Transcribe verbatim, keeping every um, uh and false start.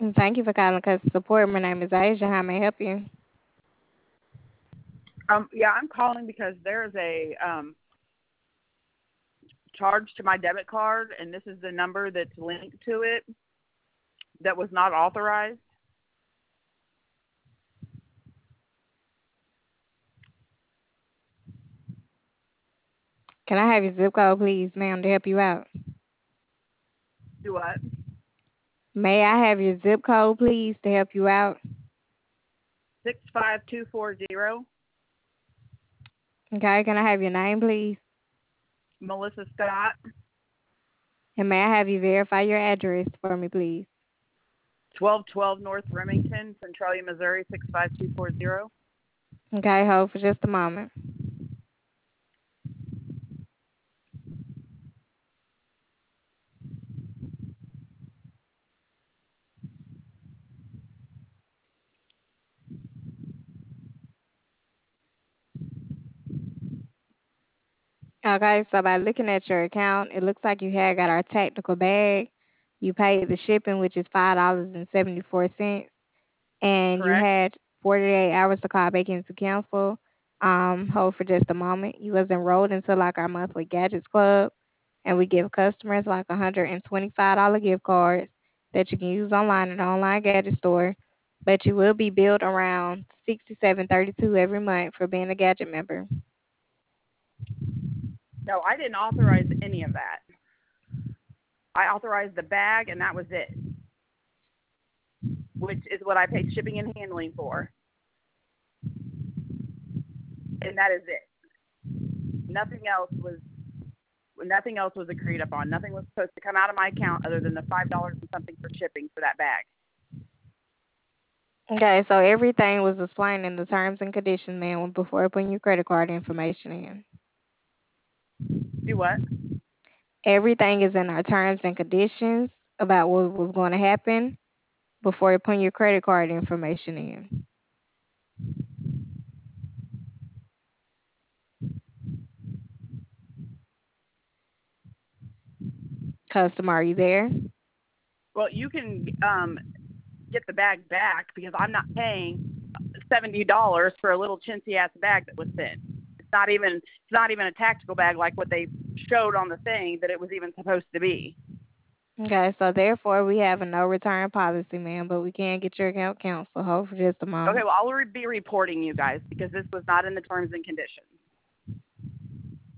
And thank you for calling customer support. My name is Asia. How may I help you? Um, yeah, I'm calling because there's a um, charge to my debit card, and this is the number that's linked to it that was not authorized. Can I have your zip code, please, ma'am, to help you out? Do what? May I have your zip code, please, to help you out? Six five two four zero. Okay, can I have your name, please? Melissa Scott, And may I have you verify your address for me, please? twelve twelve North Remington, Centralia, Missouri, six five two four zero. Okay, hold for just a moment. Okay, so by looking at your account, it looks like you had got our tactical bag. You paid the shipping, which is five dollars and seventy four cents, and you Correct? had forty eight hours to call back in to cancel. Um, hold for just a moment. You was enrolled into like our monthly gadgets club, and we give customers like a hundred and twenty five dollar gift cards that you can use online at the online gadget store. But you will be billed around sixty seven thirty two every month for being a gadget member. No, I didn't authorize any of that. I authorized the bag, and that was it, which is what I paid shipping and handling for, and that is it. Nothing else was nothing else was agreed upon. Nothing was supposed to come out of my account other than the five dollars and something for shipping for that bag. Okay, so everything was explained in the terms and conditions, man, before putting your credit card information in. Do what? Everything is in our terms and conditions about what was going to happen before putting your credit card information in. Customer, are you there? Well, you can um, get the bag back because I'm not paying seventy dollars for a little chintzy ass bag that was sent. It's not even it's not even a tactical bag like what they showed on the thing that it was even supposed to be. Okay, so therefore we have a no return policy, ma'am, but we can get your account canceled. Hold for just a Okay, moment. well I'll re- be reporting you guys because this was not in the terms and conditions.